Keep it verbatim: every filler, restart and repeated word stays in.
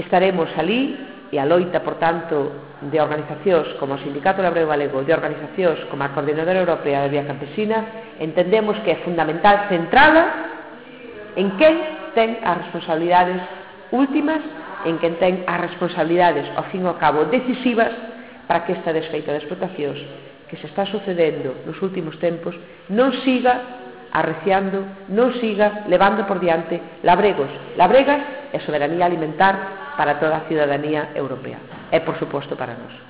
estaremos alí e a loita, por tanto, de organizacións como o Sindicato Labrego Galego, de organizacións como a Coordinadora Europea da Vía Campesina, entendemos que é fundamental centrada en quen ten as responsabilidades últimas, en quen ten as responsabilidades, ao fin e ao cabo, decisivas para que esta desfeita de explotacións que se está sucedendo nos últimos tempos non siga arreciando, non siga levando por diante labregos, labregas e soberanía alimentar para toda a ciudadanía europea e, por suposto, para nós.